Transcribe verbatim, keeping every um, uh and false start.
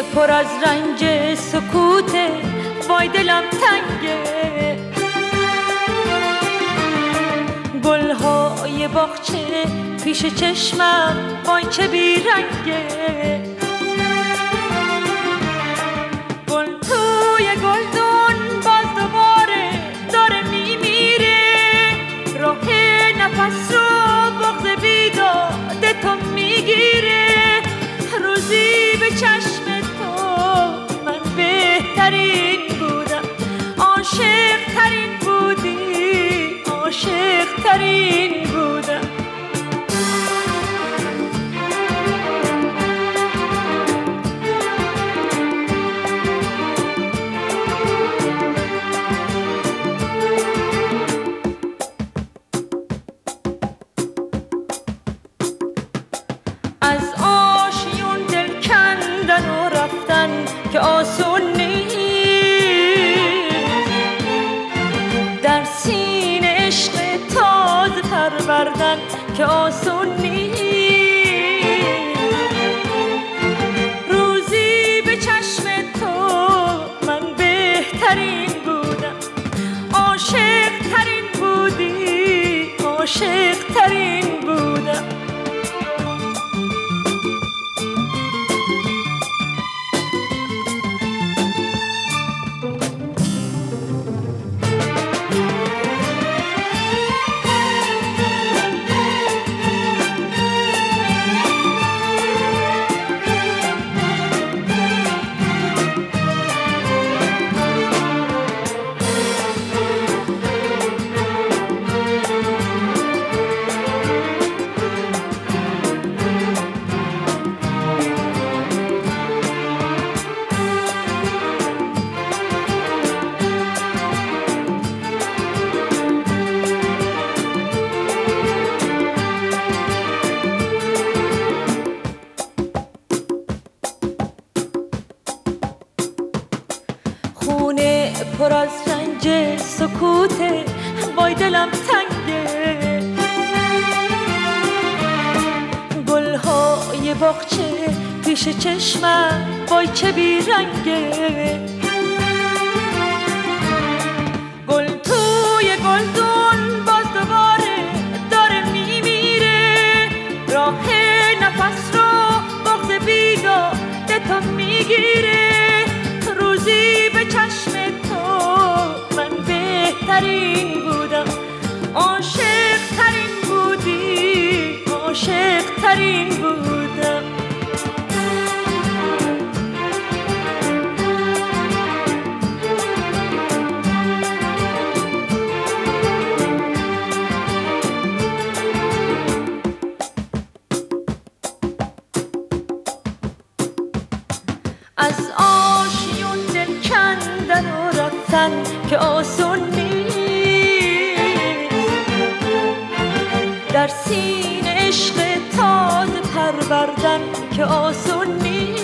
پر از رنج سکوته، وای دلم تنگه. گلهای باغچه پیش چشمم، وای چه بیرنگه. گل توی گلدون باز دوباره داره میمیره، راه نفس رو بغض بیداد تو میگیره. روزی به چشم تو من بهترین بودم، عاشق ترین بودی، عاشق ترین بودم. از آشیون دل کندن و رفتن که آسون نیست، در سینه عشق تازه پروردن که آسون نیست. روزی به چشم تو من بهترین بودم، عاشق ترین بودی، عاشق ترین بودم. خونه پر از رنج سکوته، وای دلم تنگه. گلهای باغچه پیش چشمم، وای چه بیرنگه. گل توی گلدون باز دوباره داره میمیره، راه نفس رو بغض بیداد تو میگیره. روزی به چشم تو من بهترین بودم، عاشق ترین بودی، عاشق ترین بودم. از آشیون دل کندن و رفتن که آسون نیست، در سینه عشق تازه پروردن که آسون نیست.